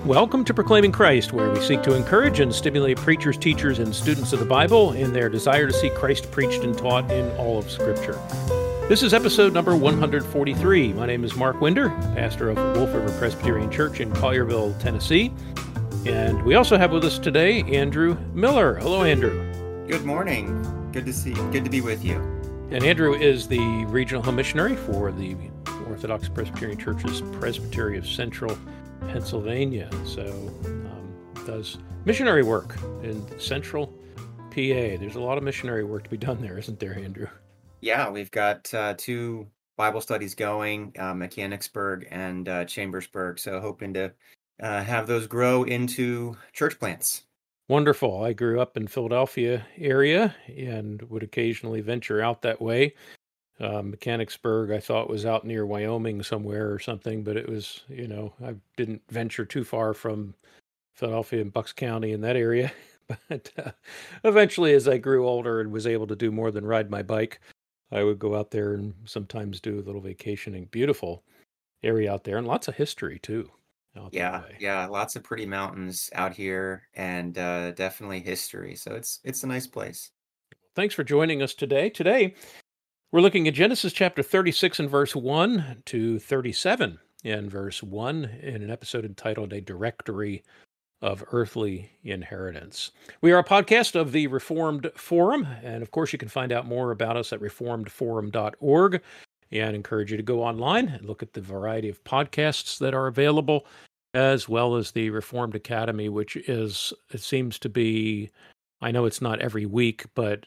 Welcome to Proclaiming Christ, where we seek to encourage and stimulate preachers, teachers, and students of the Bible in their desire to see Christ preached and taught in all of Scripture. This is episode number 143. My name is Mark Winder, pastor of Wolf River Presbyterian Church in Collierville, Tennessee. And we also have with us today Andrew Miller. Hello, Andrew. Good morning. Good to be with you. And Andrew is the regional home missionary for the Orthodox Presbyterian Church's Presbytery of Central Pennsylvania. So does missionary work in Central PA. There's a lot of missionary work to be done there, isn't there, Andrew? Yeah, we've got two Bible studies going, Mechanicsburg and Chambersburg. So hoping to have those grow into church plants. Wonderful. I grew up in Philadelphia area and would occasionally venture out that way. Mechanicsburg, I thought, was out near Wyoming somewhere or something, but it was, I didn't venture too far from Philadelphia and Bucks County in that area. But eventually, as I grew older and was able to do more than ride my bike, I would go out there and sometimes do a little vacationing. Beautiful area out there and lots of history, too. Yeah, lots of pretty mountains out here and definitely history. So it's a nice place. Thanks for joining us today. Today, we're looking at Genesis chapter 36 and verse 1 to 37 in verse 1 in an episode entitled A Directory of Earthly Inheritance. We are a podcast of the Reformed Forum, and of course you can find out more about us at reformedforum.org, and encourage you to go online and look at the variety of podcasts that are available, as well as the Reformed Academy, which is, it seems to be, I know it's not every week, but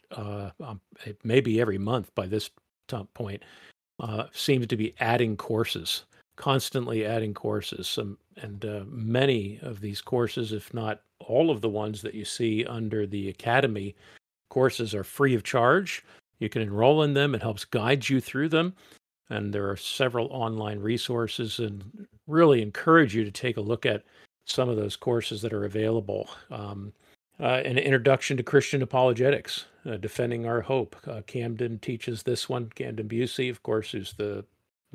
it may be every month by this point, seems to be adding courses, constantly adding courses. And many of these courses, if not all of the ones that you see under the Academy courses, are free of charge. You can enroll in them. It helps guide you through them. And there are several online resources, and really encourage you to take a look at some of those courses that are available. An introduction to Christian apologetics, defending our hope. Camden teaches this one. Camden Busey, of course, who's the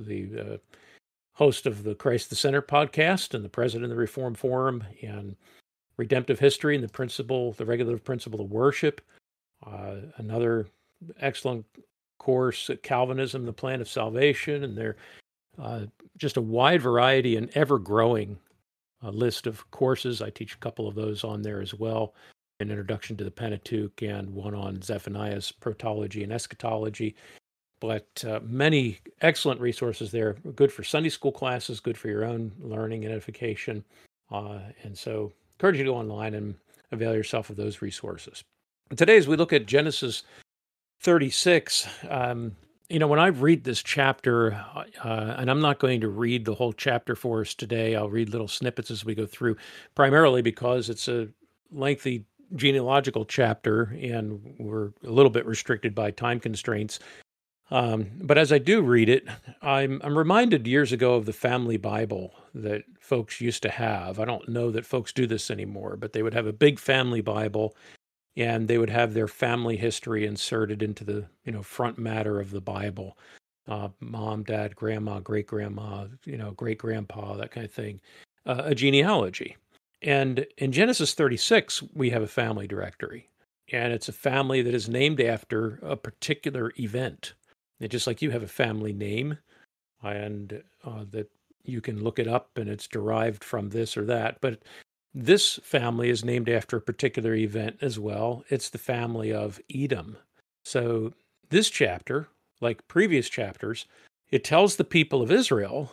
host of the Christ the Center podcast and the president of the Reform Forum, and Redemptive History and the regulative principle of worship. Another excellent course, Calvinism, the Plan of Salvation, and they're just a wide variety and ever-growing list of courses. I teach a couple of those on there as well. An introduction to the Pentateuch and one on Zephaniah's protology and eschatology. But many excellent resources there, good for Sunday school classes, good for your own learning and edification. And so encourage you to go online and avail yourself of those resources. Today, as we look at Genesis 36, when I read this chapter, and I'm not going to read the whole chapter for us today, I'll read little snippets as we go through, primarily because it's a lengthy genealogical chapter, and we're a little bit restricted by time constraints. But as I do read it, I'm reminded years ago of the family Bible that folks used to have. I don't know that folks do this anymore, but they would have a big family Bible, and they would have their family history inserted into the front matter of the Bible. Mom, dad, grandma, great-grandma, great-grandpa, that kind of thing. A genealogy. And in Genesis 36, we have a family directory. And it's a family that is named after a particular event. And just like you have a family name, and that you can look it up and it's derived from this or that. But this family is named after a particular event as well. It's the family of Edom. So this chapter, like previous chapters, it tells the people of Israel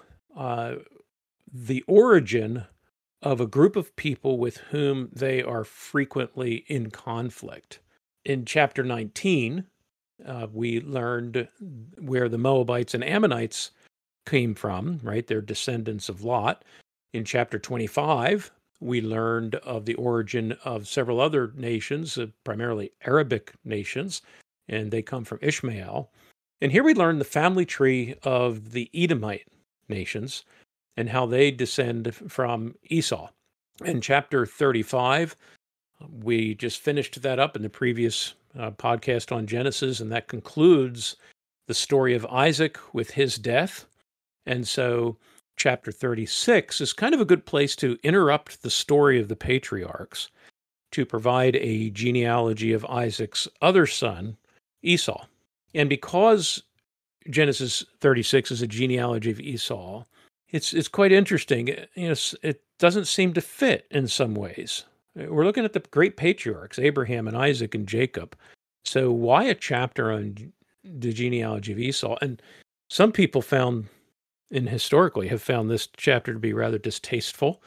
the origin of a group of people with whom they are frequently in conflict. In chapter 19, we learned where the Moabites and Ammonites came from, right? They're descendants of Lot. In chapter 25, we learned of the origin of several other nations, primarily Arabic nations, and they come from Ishmael. And here we learn the family tree of the Edomite nations and how they descend from Esau. In chapter 35, we just finished that up in the previous podcast on Genesis, and that concludes the story of Isaac with his death. And so chapter 36 is kind of a good place to interrupt the story of the patriarchs to provide a genealogy of Isaac's other son, Esau. And because Genesis 36 is a genealogy of Esau, it's quite interesting. It doesn't seem to fit in some ways. We're looking at the great patriarchs, Abraham and Isaac and Jacob. So why a chapter on the genealogy of Esau? And some people historically have found this chapter to be rather distasteful.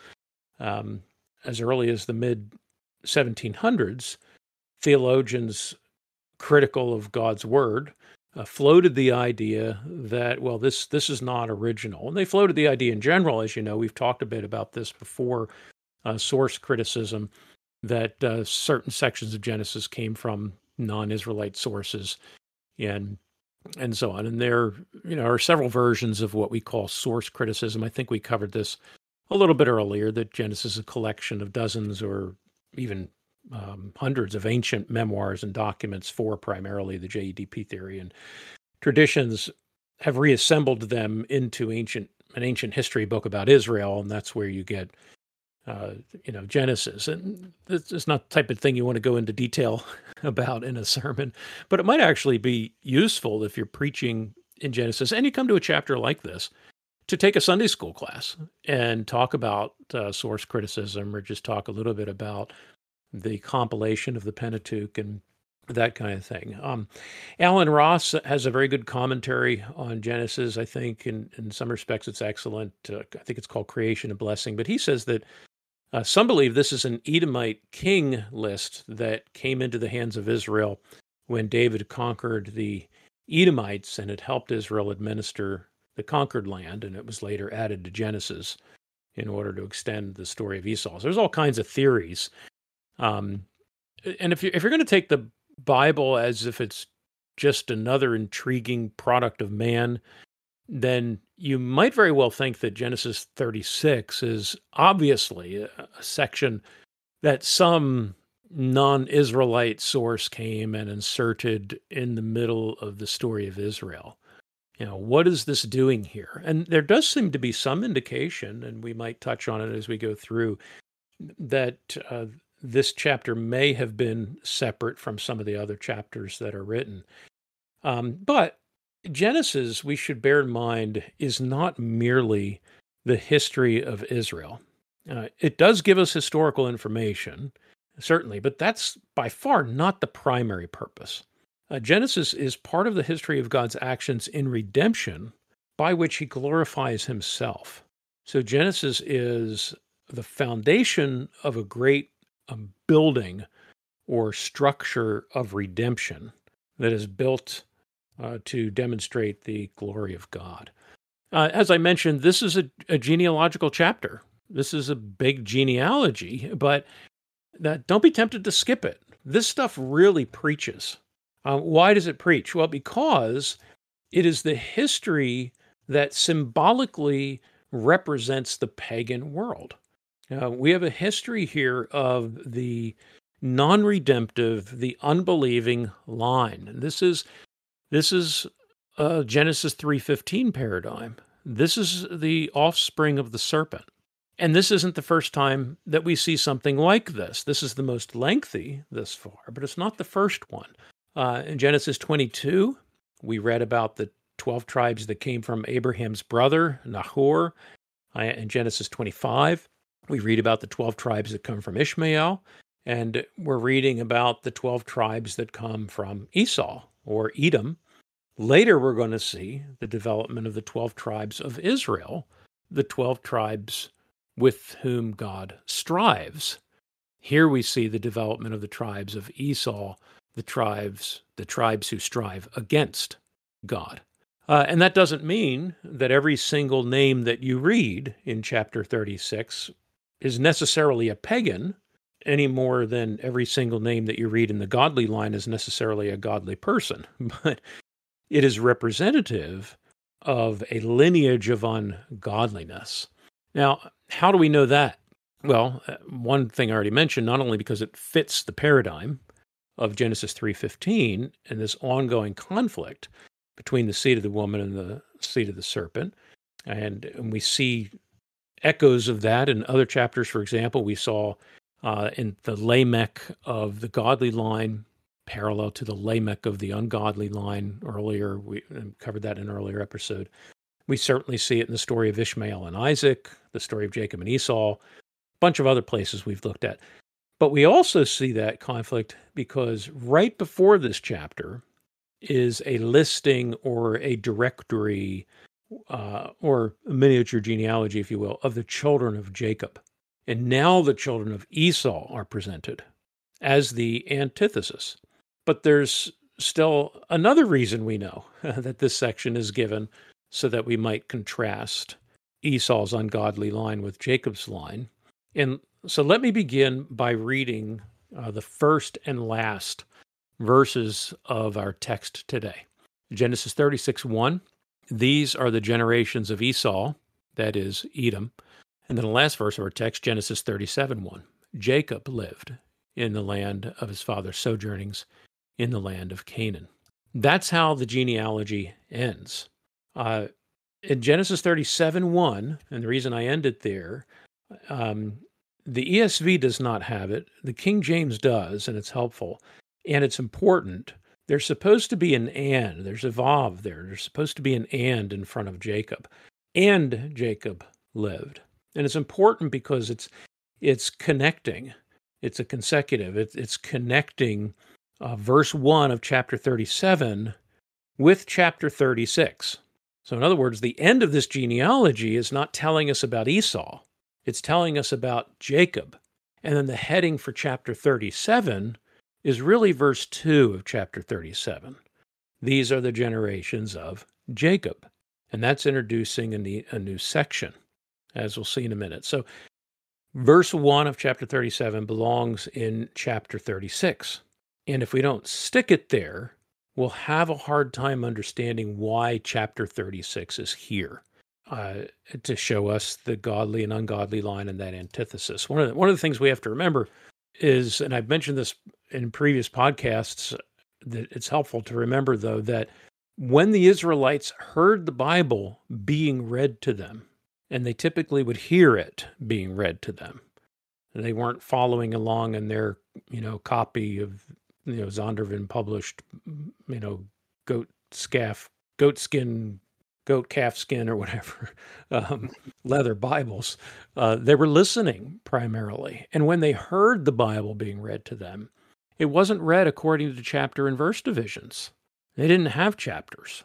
As early as the mid 1700s, theologians critical of God's word floated the idea that, well, this is not original. And they floated the idea in general, as you know, we've talked a bit about this before, source criticism, that certain sections of Genesis came from non-Israelite sources and so on. And there, are several versions of what we call source criticism. I think we covered this a little bit earlier, that Genesis is a collection of dozens or even hundreds of ancient memoirs and documents for primarily the JEDP theory, and traditions have reassembled them into an ancient history book about Israel, and that's where you get Genesis. And it's not the type of thing you want to go into detail about in a sermon, but it might actually be useful if you're preaching in Genesis and you come to a chapter like this to take a Sunday school class and talk about source criticism, or just talk a little bit about the compilation of the Pentateuch and that kind of thing. Alan Ross has a very good commentary on Genesis. I think in some respects it's excellent. I think it's called Creation and Blessing. But he says that some believe this is an Edomite king list that came into the hands of Israel when David conquered the Edomites, and it helped Israel administer the conquered land, and it was later added to Genesis in order to extend the story of Esau. So there's all kinds of theories. And if you're going to take the Bible as if it's just another intriguing product of man, then you might very well think that Genesis 36 is obviously a section that some non-Israelite source came and inserted in the middle of the story of Israel. What is this doing here? And there does seem to be some indication, and we might touch on it as we go through, that this chapter may have been separate from some of the other chapters that are written. But Genesis, we should bear in mind, is not merely the history of Israel. It does give us historical information, certainly, but that's by far not the primary purpose. Genesis is part of the history of God's actions in redemption, by which he glorifies himself. So Genesis is the foundation of a great building or structure of redemption that is built to demonstrate the glory of God. As I mentioned, this is a genealogical chapter. This is a big genealogy, but don't be tempted to skip it. This stuff really preaches. Why does it preach? Well, because it is the history that symbolically represents the pagan world. We have a history here of the non-redemptive, the unbelieving line. This is Genesis 3:15 paradigm. This is the offspring of the serpent. And this isn't the first time that we see something like this. This is the most lengthy thus far, but it's not the first one. In Genesis 22, we read about the 12 tribes that came from Abraham's brother, Nahor. In Genesis 25, we read about the 12 tribes that come from Ishmael, and we're reading about the 12 tribes that come from Esau, or Edom. Later, we're going to see the development of the 12 tribes of Israel, the 12 tribes with whom God strives. Here we see the development of the tribes of Esau, the tribes who strive against God. And that doesn't mean that every single name that you read in chapter 36 is necessarily a pagan, any more than every single name that you read in the godly line is necessarily a godly person. But it is representative of a lineage of ungodliness. Now, how do we know that? Well, one thing I already mentioned, not only because it fits the paradigm of Genesis 3:15 and this ongoing conflict between the seed of the woman and the seed of the serpent, And we see echoes of that in other chapters. For example, we saw in the Lamech of the godly line, parallel to the Lamech of the ungodly line earlier. We covered that in an earlier episode. We certainly see it in the story of Ishmael and Isaac, the story of Jacob and Esau, a bunch of other places we've looked at. But we also see that conflict because right before this chapter is a listing or a directory or a miniature genealogy, if you will, of the children of Jacob. And now the children of Esau are presented as the antithesis. But there's still another reason we know that this section is given so that we might contrast Esau's ungodly line with Jacob's line. And so let me begin by reading the first and last verses of our text today. Genesis 36:1. These are the generations of Esau, that is, Edom. And then the last verse of our text, Genesis 37:1. Jacob lived in the land of his father's sojournings in the land of Canaan. That's how the genealogy ends. In Genesis 37:1, and the reason I ended there, the ESV does not have it. The King James does, and it's helpful. And it's important. There's supposed to be an and. There's a vav there. There's supposed to be an and in front of Jacob. And Jacob lived. And it's important because it's connecting. It's a consecutive. It's connecting verse 1 of chapter 37 with chapter 36. So in other words, the end of this genealogy is not telling us about Esau. It's telling us about Jacob. And then the heading for chapter 37 is really verse 2 of chapter 37. These are the generations of Jacob. And that's introducing a new section, as we'll see in a minute. So verse 1 of chapter 37 belongs in chapter 36. And if we don't stick it there, we'll have a hard time understanding why chapter 36 is here. To show us the godly and ungodly line and that antithesis. One of the things we have to remember is, and I've mentioned this in previous podcasts, that it's helpful to remember, though, that when the Israelites heard the Bible being read to them, and they typically would hear it being read to them, and they weren't following along in their, copy of, Zondervan published, goat calf skin or whatever, leather Bibles. They were listening primarily. And when they heard the Bible being read to them, it wasn't read according to chapter and verse divisions. They didn't have chapters.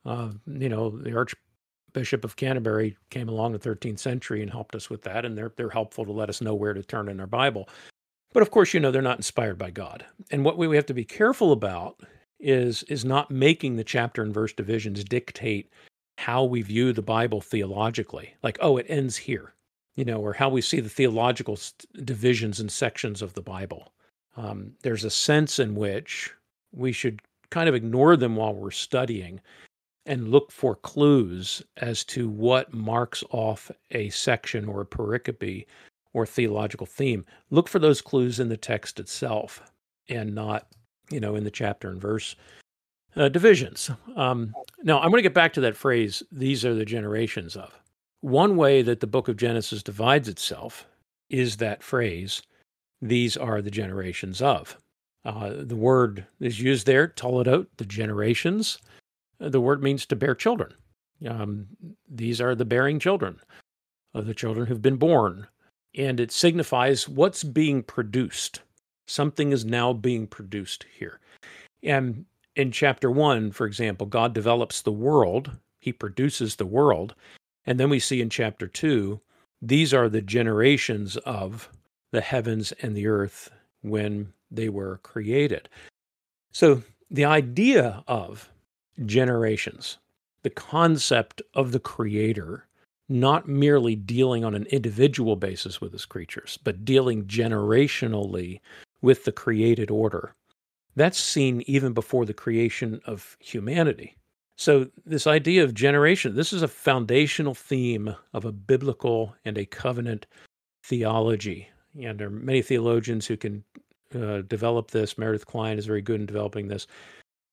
The Archbishop of Canterbury came along in the 13th century and helped us with that, and they're helpful to let us know where to turn in our Bible. But of course, they're not inspired by God. And what we have to be careful about is not making the chapter and verse divisions dictate how we view the Bible theologically, like, it ends here, or how we see the theological divisions and sections of the Bible. There's a sense in which we should kind of ignore them while we're studying and look for clues as to what marks off a section or a pericope or theological theme. Look for those clues in the text itself and not, in the chapter and verse divisions. Now, I'm going to get back to that phrase, these are the generations of. One way that the book of Genesis divides itself is that phrase, these are the generations of. The word is used there, toledot, the generations. The word means to bear children. These are the bearing children of the children who've been born. And it signifies what's being produced. Something is now being produced here. And in chapter 1, for example, God develops the world. He produces the world. And then we see in chapter 2, these are the generations of the heavens and the earth when they were created. So the idea of generations, the concept of the Creator, not merely dealing on an individual basis with his creatures, but dealing generationally with the created order. That's seen even before the creation of humanity. So this idea of generation, this is a foundational theme of a biblical and a covenant theology. And there are many theologians who can develop this. Meredith Kline is very good in developing this.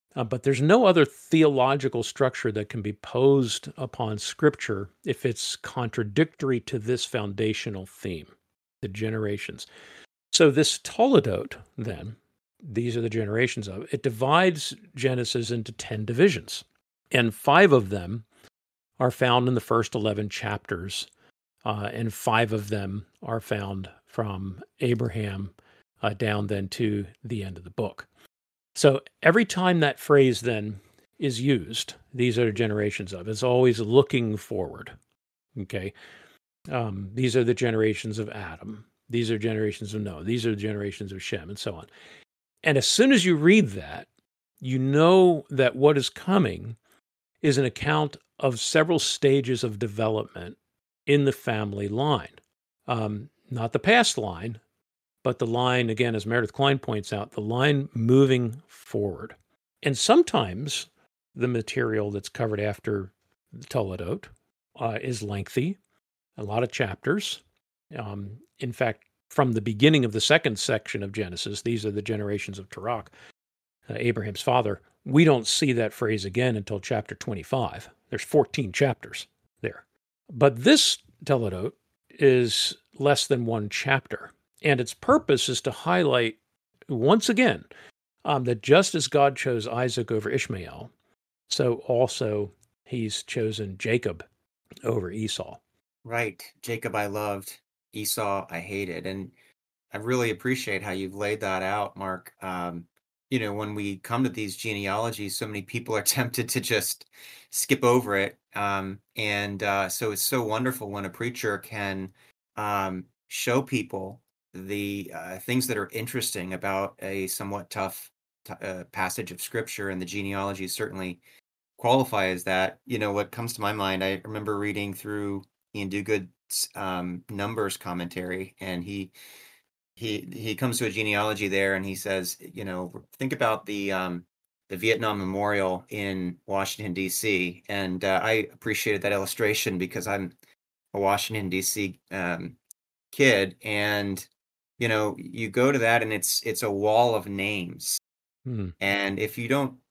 But there's no other theological structure that can be posed upon Scripture if it's contradictory to this foundational theme, the generations. So this Toledot, then, these are the generations of it, divides Genesis into 10 divisions. And 5 of them are found in the first 11 chapters, and 5 of them are found from Abraham down then to the end of the book. So every time that phrase then is used, these are generations of, it's always looking forward. Okay. These are the generations of Adam. These are generations of Noah. These are the generations of Shem, and so on. And as soon as you read that, you know that what is coming is an account of several stages of development in the family line. Not the past line, but the line, again, as Meredith Klein points out, the line moving forward. And sometimes the material that's covered after the Toledot is lengthy, a lot of chapters. In fact, from the beginning of the second section of Genesis, these are the generations of Terach, Abraham's father, we don't see that phrase again until chapter 25. There's 14 chapters there. But this Toledot is less than one chapter. And its purpose is to highlight, once again, that just as God chose Isaac over Ishmael, so also he's chosen Jacob over Esau. Right. Jacob I loved, Esau I hated. And I really appreciate how you've laid that out, Mark. When we come to these genealogies, so many people are tempted to just skip over it. So it's so wonderful when a preacher can show people the things that are interesting about a somewhat tough passage of scripture, and the genealogies certainly qualify as that. What comes to my mind, I remember reading through Ian Duguid's Numbers commentary, and he comes to a genealogy there, and he says, think about the Vietnam Memorial in Washington, D.C. And I appreciated that illustration because I'm a Washington, D.C. Kid, and you go to that, and it's a wall of names. And if you don't,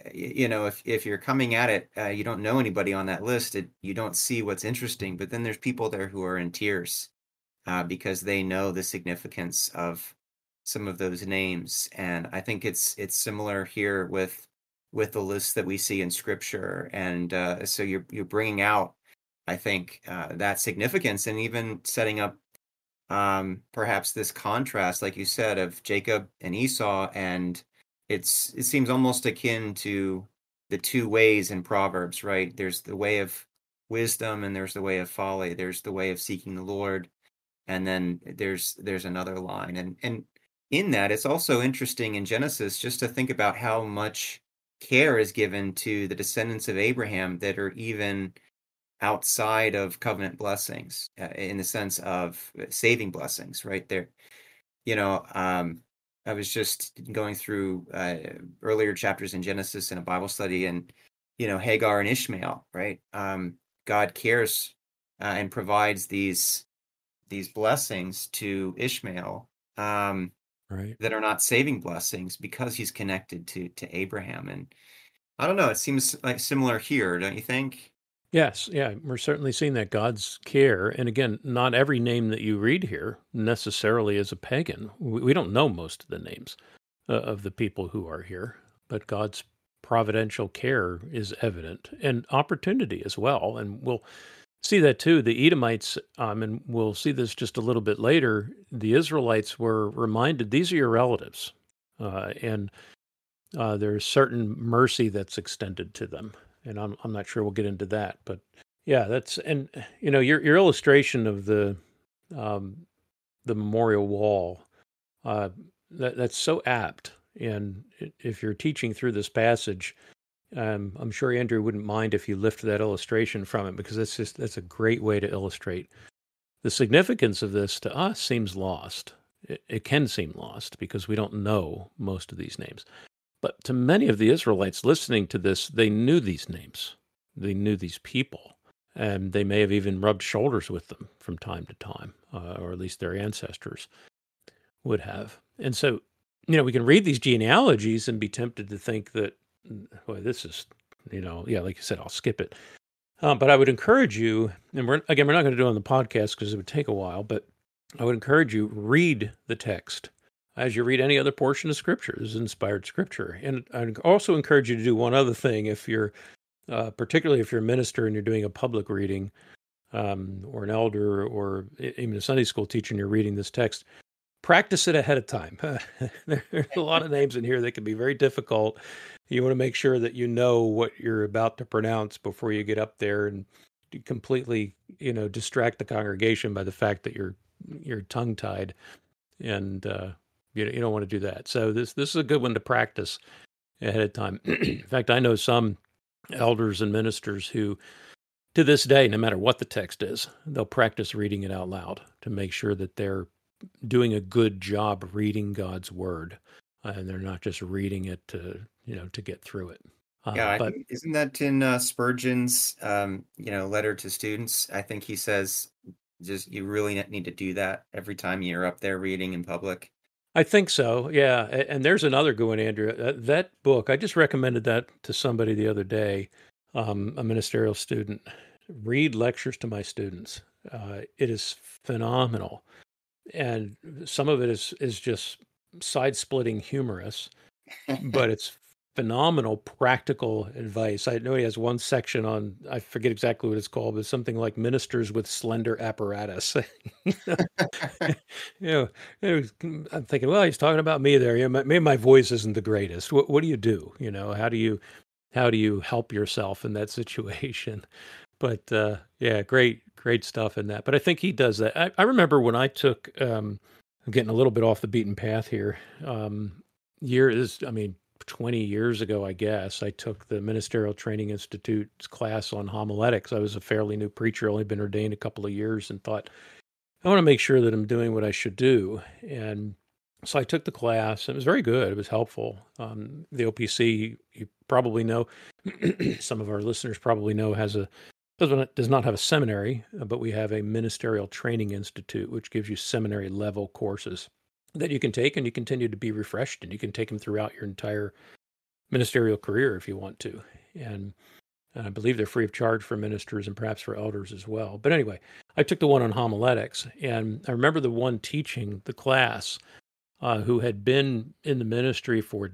if you're coming at it, you don't know anybody on that list, you don't see what's interesting. But then there's people there who are in tears because they know the significance of some of those names. And I think it's similar here with the lists that we see in Scripture. And so you're bringing out, I think, that significance, and even setting up perhaps this contrast, like you said, of Jacob and Esau. And it seems almost akin to the two ways in Proverbs, right? There's the way of wisdom, and there's the way of folly. There's the way of seeking the Lord, and then there's another line. And in that, it's also interesting in Genesis just to think about how much care is given to the descendants of Abraham that are even outside of covenant blessings, in the sense of saving blessings, right there. I was just going through earlier chapters in Genesis in a Bible study, and Hagar and Ishmael, right? God cares and provides these blessings to Ishmael, right, that are not saving blessings because he's connected to Abraham. And I don't know, it seems like similar here, don't you think? Yes, yeah, we're certainly seeing that God's care. And again, not every name that you read here necessarily is a pagan. We don't know most of the names of the people who are here, but God's providential care is evident, and opportunity as well. And we'll see that too. The Edomites, and we'll see this just a little bit later, the Israelites were reminded, these are your relatives. And there's certain mercy that's extended to them. And I'm not sure we'll get into that, but yeah, that's, and your illustration of the memorial wall, that's so apt. And if you're teaching through this passage, I'm sure Andrew wouldn't mind if you lift that illustration from it, because that's a great way to illustrate the significance of this. To us, seems lost. It can seem lost because we don't know most of these names. But to many of the Israelites listening to this, they knew these names. They knew these people. And they may have even rubbed shoulders with them from time to time, or at least their ancestors would have. And so, we can read these genealogies and be tempted to think that Well, this is, yeah, like you said, I'll skip it. But I would encourage you, and we're not going to do it on the podcast because it would take a while, but I would encourage you, read the text as you read any other portion of Scripture. This is inspired Scripture. And I'd also encourage you to do one other thing if you're, particularly if you're a minister and you're doing a public reading, or an elder, or even a Sunday school teacher, and you're reading this text, practice it ahead of time. There's a lot of names in here that can be very difficult. You want to make sure that you know what you're about to pronounce before you get up there and completely, distract the congregation by the fact that you're tongue-tied, and you don't want to do that. So this is a good one to practice ahead of time. In fact, I know some elders and ministers who, to this day, no matter what the text is, they'll practice reading it out loud to make sure that they're doing a good job reading God's word, and they're not just reading it to get through it. Yeah, I But think isn't that in Spurgeon's letter to students? I think he says just you really need to do that every time you're up there reading in public. I think so, yeah. And there's another good one, Andrew. That book, I just recommended that to somebody the other day, a ministerial student. Read Lectures to My Students. It is phenomenal. And some of it is just side-splitting humorous, but it's phenomenal practical advice. I know he has one section on, I forget exactly what it's called, but something like ministers with slender apparatus. You I'm thinking, well, he's talking about me there. Maybe my voice isn't the greatest. What do you do? How do you help yourself in that situation? But yeah, great stuff in that. But I think he does that. I remember when I took, I'm getting a little bit off the beaten path here. 20 years ago, I guess, I took the Ministerial Training Institute's class on homiletics. I was a fairly new preacher, only been ordained a couple of years, and thought, I want to make sure that I'm doing what I should do. And so I took the class, and it was very good. It was helpful. The OPC, you probably know, some of our listeners probably know, does not have a seminary, but we have a Ministerial Training Institute, which gives you seminary level courses that you can take, and you continue to be refreshed, and you can take them throughout your entire ministerial career if you want to. And I believe they're free of charge for ministers and perhaps for elders as well. But anyway, I took the one on homiletics, and I remember the one teaching the class who had been in the ministry for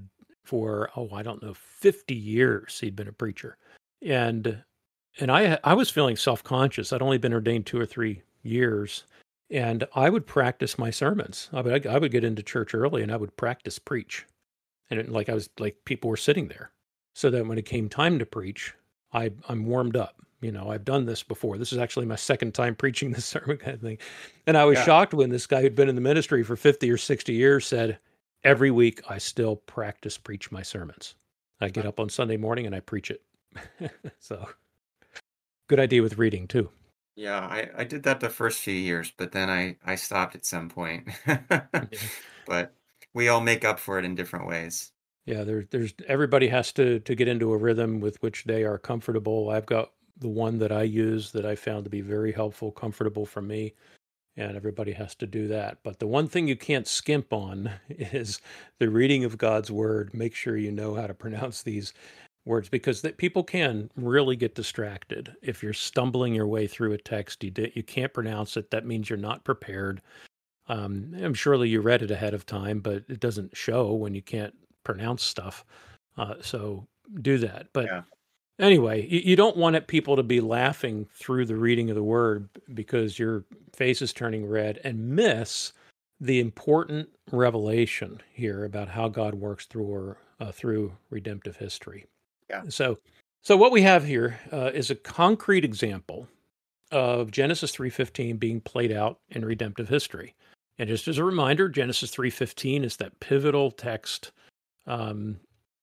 50 years. He'd been a preacher. And I was feeling self-conscious. I'd only been ordained 2 or 3 years, and I would practice my sermons. I would get into church early, and I would practice preach. And I was like, people were sitting there, so that when it came time to preach, I'm warmed up. I've done this before. This is actually my second time preaching this sermon kind of thing. And I was shocked when this guy who'd been in the ministry for 50 or 60 years said, every week I still preach my sermons. I get up on Sunday morning and I preach it. So good idea with reading too. Yeah, I did that the first few years, but then I stopped at some point. But we all make up for it in different ways. Yeah, there's everybody has to get into a rhythm with which they are comfortable. I've got the one that I use that I found to be very helpful, comfortable for me, and everybody has to do that. But the one thing you can't skimp on is the reading of God's word. Make sure you know how to pronounce these words, because people can really get distracted. If you're stumbling your way through a text, you can't pronounce it. That means you're not prepared. I'm surely you read it ahead of time, but it doesn't show when you can't pronounce stuff. So do that. But anyway, you don't want people to be laughing through the reading of the word because your face is turning red and miss the important revelation here about how God works through redemptive history. Yeah. So what we have here is a concrete example of Genesis 3:15 being played out in redemptive history. And just as a reminder, Genesis 3:15 is that pivotal text that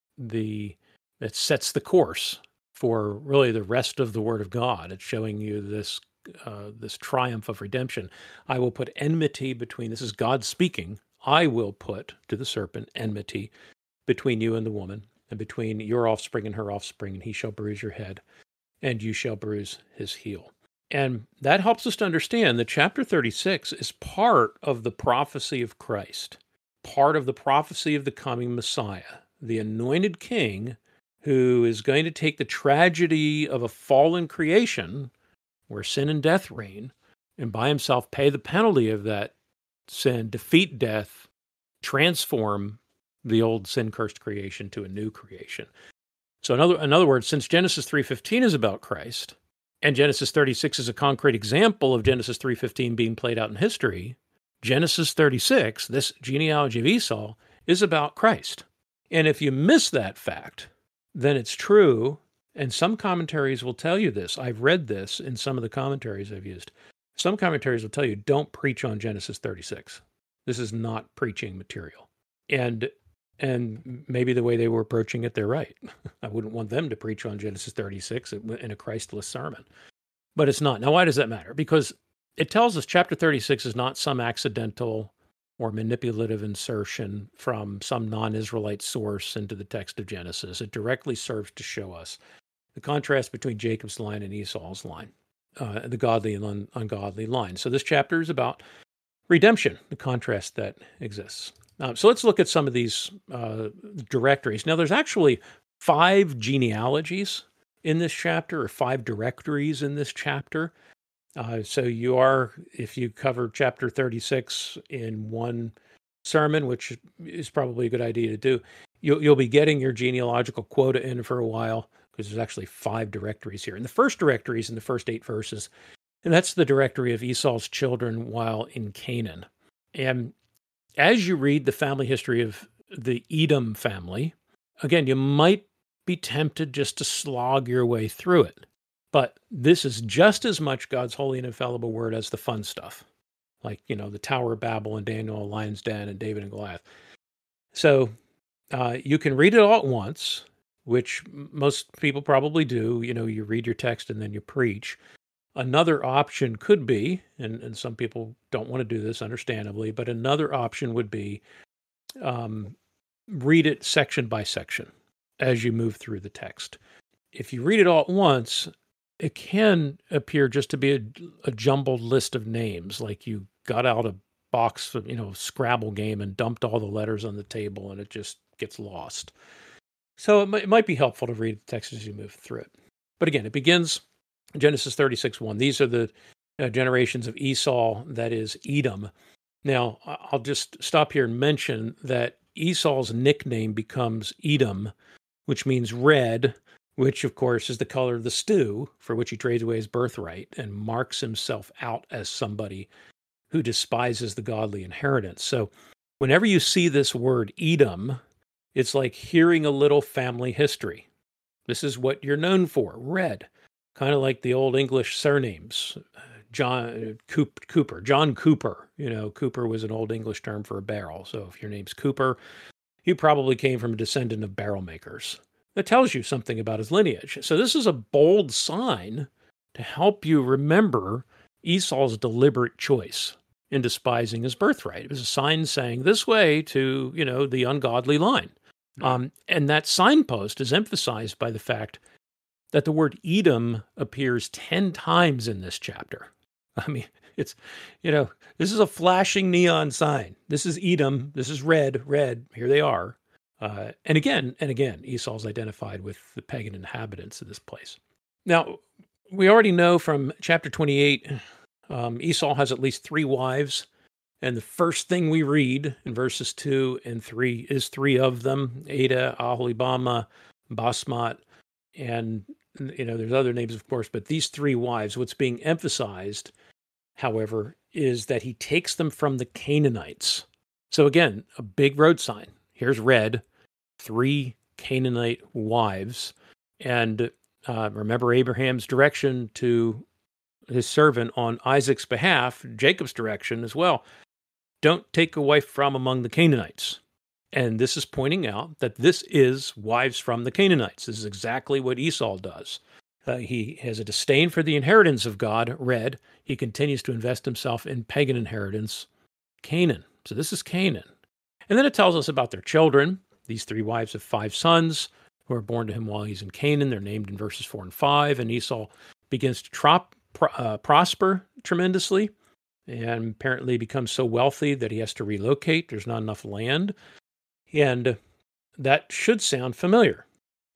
sets the course for really the rest of the Word of God. It's showing you this triumph of redemption. I will put enmity between, this is God speaking, I will put to the serpent enmity between you and the woman, and between your offspring and her offspring, and he shall bruise your head, and you shall bruise his heel. And that helps us to understand that chapter 36 is part of the prophecy of Christ, part of the prophecy of the coming Messiah, the anointed king who is going to take the tragedy of a fallen creation where sin and death reign, and by himself pay the penalty of that sin, defeat death, transform the old sin-cursed creation to a new creation. So in other words, since Genesis 3:15 is about Christ, and Genesis 36 is a concrete example of Genesis 3:15 being played out in history, Genesis 36, this genealogy of Esau, is about Christ. And if you miss that fact, then it's true, and some commentaries will tell you this. I've read this in some of the commentaries I've used. Some commentaries will tell you, don't preach on Genesis 36. This is not preaching material. And maybe the way they were approaching it, they're right. I wouldn't want them to preach on Genesis 36 in a Christless sermon. But it's not. Now, why does that matter? Because it tells us chapter 36 is not some accidental or manipulative insertion from some non-Israelite source into the text of Genesis. It directly serves to show us the contrast between Jacob's line and Esau's line, the godly and ungodly line. So this chapter is about redemption, the contrast that exists. So let's look at some of these directories. Now, there's actually 5 genealogies in this chapter, or 5 directories in this chapter. So if you cover chapter 36 in one sermon, which is probably a good idea to do, you'll be getting your genealogical quota in for a while, because there's actually 5 directories here. And the first directory is in the first 8 verses, and that's the directory of Esau's children while in Canaan. And as you read the family history of the Edom family, again, you might be tempted just to slog your way through it. But this is just as much God's holy and infallible word as the fun stuff, like, the Tower of Babel and Daniel, Lion's Den, and David and Goliath. So you can read it all at once, which most people probably do. You read your text and then you preach. Another option could be, and some people don't want to do this, understandably, but another option would be read it section by section as you move through the text. If you read it all at once, it can appear just to be a jumbled list of names, like you got out a box of, Scrabble game and dumped all the letters on the table and it just gets lost. So it might be helpful to read the text as you move through it. But again, it begins Genesis 36:1. These are the generations of Esau, that is Edom. Now, I'll just stop here and mention that Esau's nickname becomes Edom, which means red, which, of course, is the color of the stew for which he trades away his birthright and marks himself out as somebody who despises the godly inheritance. So whenever you see this word Edom, it's like hearing a little family history. This is what you're known for, red. Kind of like the old English surnames, John Cooper. Cooper was an old English term for a barrel. So if your name's Cooper, you probably came from a descendant of barrel makers. That tells you something about his lineage. So this is a bold sign to help you remember Esau's deliberate choice in despising his birthright. It was a sign saying this way to, the ungodly line. And that signpost is emphasized by the fact that the word Edom appears 10 times in this chapter. I mean, it's, this is a flashing neon sign. This is Edom. This is red. Here they are. And again, Esau's identified with the pagan inhabitants of this place. Now, we already know from chapter 28, Esau has at least 3 wives. And the first thing we read in verses 2 and 3 is 3 of them: Ada, Aholibama, Basmat, and there's other names, of course, but these 3 wives. What's being emphasized, however, is that he takes them from the Canaanites. So again, a big road sign. Here's red, 3 Canaanite wives. And remember Abraham's direction to his servant on Isaac's behalf, Jacob's direction as well. Don't take a wife from among the Canaanites. And this is pointing out that this is wives from the Canaanites. This is exactly what Esau does. He has a disdain for the inheritance of God, red. He continues to invest himself in pagan inheritance, Canaan. So this is Canaan. And then it tells us about their children. These 3 wives have 5 sons who are born to him while he's in Canaan. They're named in verses 4 and 5. And Esau begins to prosper tremendously, and apparently becomes so wealthy that he has to relocate. There's not enough land. And that should sound familiar.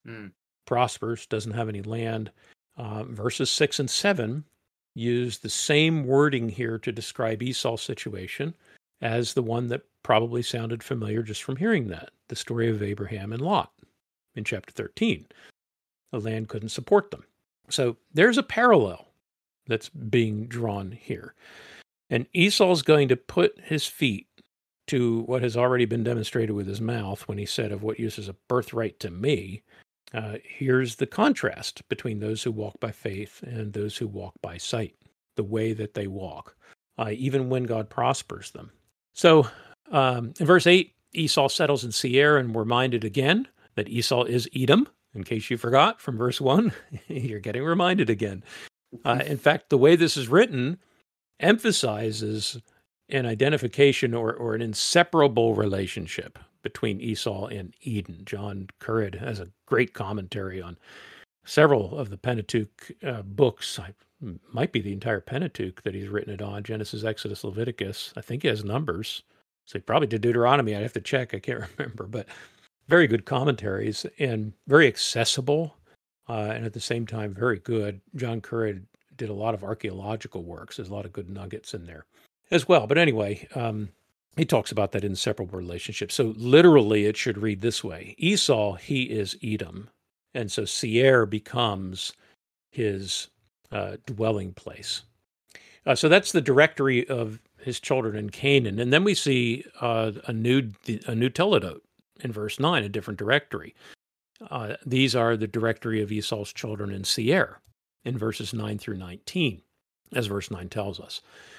Mm. prospers, doesn't have any land. Verses 6 and 7 use the same wording here to describe Esau's situation as the one that probably sounded familiar just from hearing that, the story of Abraham and Lot in chapter 13. The land couldn't support them. So there's a parallel that's being drawn here. And Esau's going to put his feet to what has already been demonstrated with his mouth when he said, "Of what use is a birthright to me?" Here's the contrast between those who walk by faith and those who walk by sight, the way that they walk, even when God prospers them. So in verse 8, Esau settles in Seir, and we're reminded again that Esau is Edom. In case you forgot from verse 1, you're getting reminded again. In fact, the way this is written emphasizes an identification or an inseparable relationship between Esau and Edom. John Currid has a great commentary on several of the Pentateuch books. Might be the entire Pentateuch that he's written it on, Genesis, Exodus, Leviticus. I think he has Numbers. So he probably did Deuteronomy. I'd have to check. I can't remember. But very good commentaries and very accessible and at the same time very good. John Currid did a lot of archaeological works. There's a lot of good nuggets in there as well. But anyway, he talks about that inseparable relationship. So literally it should read this way. Esau, he is Edom. And so Seir becomes his dwelling place. So that's the directory of his children in Canaan. And then we see a new Toledot in verse 9, a different directory. These are the directory of Esau's children in Seir in verses 9 through 19, as verse 9 tells us.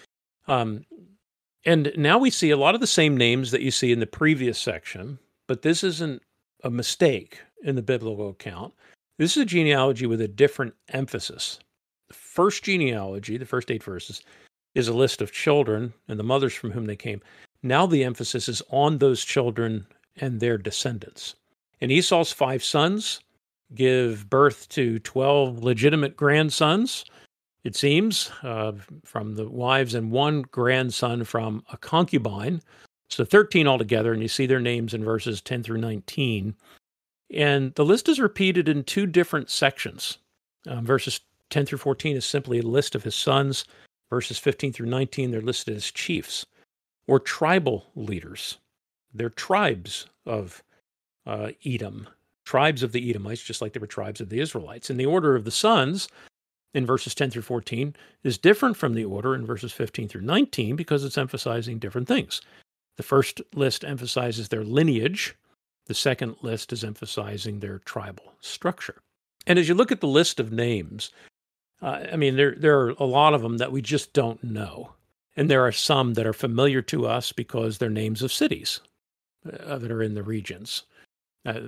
And now we see a lot of the same names that you see in the previous section, but this isn't a mistake in the biblical account. This is a genealogy with a different emphasis. The first genealogy, the first 8 verses, is a list of children and the mothers from whom they came. Now the emphasis is on those children and their descendants. And Esau's 5 sons give birth to 12 legitimate grandsons, it seems, from the wives, and 1 grandson from a concubine. So 13 altogether, and you see their names in verses 10 through 19. And the list is repeated in 2 different sections. Verses 10 through 14 is simply a list of his sons. Verses 15 through 19, they're listed as chiefs or tribal leaders. They're tribes of Edom, tribes of the Edomites, just like they were tribes of the Israelites. And the order of the sons in verses 10 through 14 is different from the order in verses 15 through 19 because it's emphasizing different things. The first list emphasizes their lineage. The second list is emphasizing their tribal structure. And as you look at the list of names, there are a lot of them that we just don't know. And there are some that are familiar to us because they're names of cities that are in the regions, And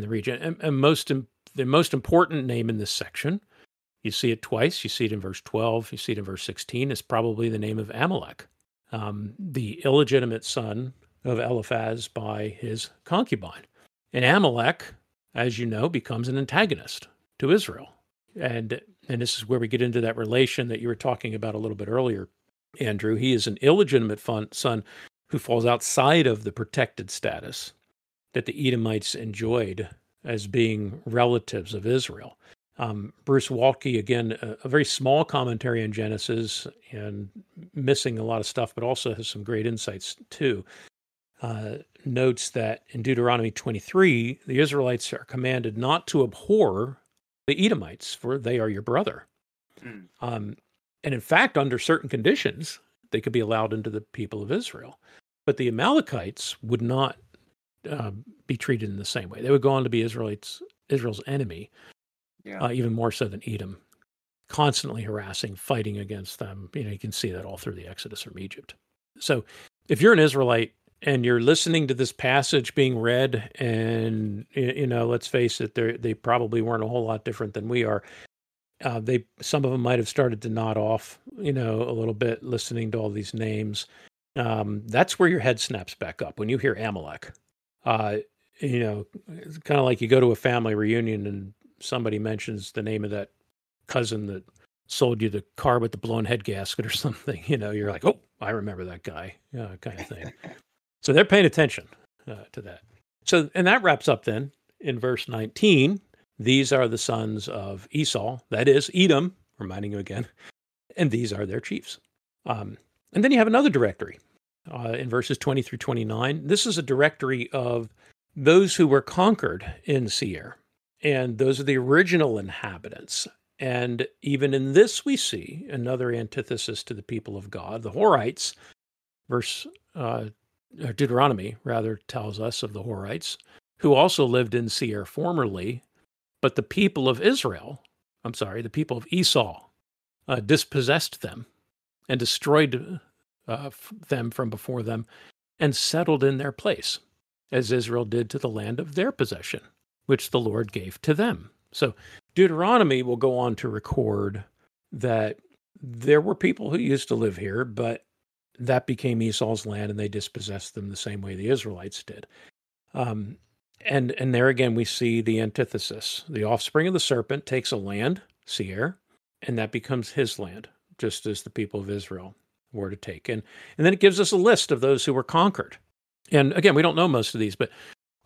the most important name in this section, you see it twice. You see it in verse 12. You see it in verse 16. Is probably the name of Amalek, the illegitimate son of Eliphaz by his concubine. And Amalek, as you know, becomes an antagonist to Israel. And this is where we get into that relation that you were talking about a little bit earlier, Andrew. He is an illegitimate son who falls outside of the protected status that the Edomites enjoyed as being relatives of Israel. Bruce Waltke, again, a very small commentary on Genesis and missing a lot of stuff, but also has some great insights too, notes that in Deuteronomy 23, the Israelites are commanded not to abhor the Edomites, for they are your brother. And in fact, under certain conditions, they could be allowed into the people of Israel. But the Amalekites would not be treated in the same way. They would go on to be Israel's enemy, even more so than Edom, constantly harassing, fighting against them. You can see that all through the Exodus from Egypt. So if you're an Israelite and you're listening to this passage being read, and let's face it, they probably weren't a whole lot different than we are. Some of them might have started to nod off, a little bit, listening to all these names. That's where your head snaps back up when you hear Amalek. It's kind of like you go to a family reunion and somebody mentions the name of that cousin that sold you the car with the blown head gasket or something. You're like, oh, I remember that guy, kind of thing. So they're paying attention to that. So, and that wraps up then in verse 19. These are the sons of Esau, that is Edom, reminding you again, and these are their chiefs. And then you have another directory in verses 20 through 29. This is a directory of those who were conquered in Seir, and those are the original inhabitants. And even in this, we see another antithesis to the people of God. The Horites, Deuteronomy rather tells us of the Horites, who also lived in Seir formerly, but the people of the people of Esau, dispossessed them and destroyed them from before them and settled in their place, as Israel did to the land of their possession, which the Lord gave to them. So Deuteronomy will go on to record that there were people who used to live here, but that became Esau's land and they dispossessed them the same way the Israelites did. And there again, we see the antithesis. The offspring of the serpent takes a land, Seir, and that becomes his land, just as the people of Israel were to take. And then it gives us a list of those who were conquered. And again, we don't know most of these, but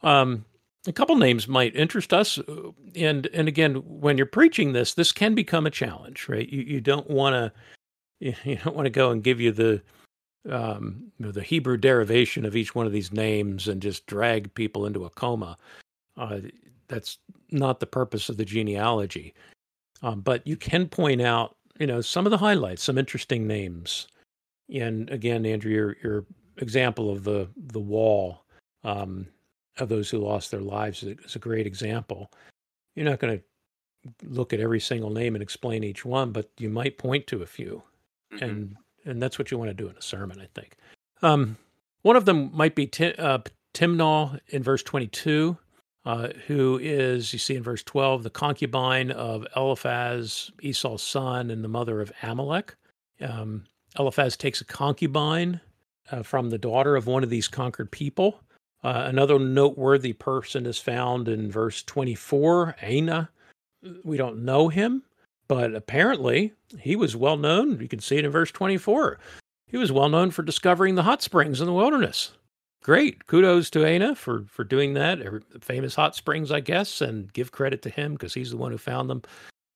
a couple names might interest us. And again, when you're preaching this can become a challenge, right? You don't want to go and give you the Hebrew derivation of each one of these names and just drag people into a coma. That's not the purpose of the genealogy. But you can point out, some of the highlights, some interesting names. And again, Andrew, your example of the wall of those who lost their lives is a great example. You're not going to look at every single name and explain each one, but you might point to a few. Mm-hmm. And that's what you want to do in a sermon, I think. One of them might be Timnah in verse 22, who is, you see in verse 12, the concubine of Eliphaz, Esau's son, and the mother of Amalek. Eliphaz takes a concubine from the daughter of one of these conquered people. Another noteworthy person is found in verse 24, Anah. We don't know him, but apparently he was well known. You can see it in verse 24. He was well known for discovering the hot springs in the wilderness. Great. Kudos to Anah for doing that. Famous hot springs, I guess, and give credit to him because he's the one who found them.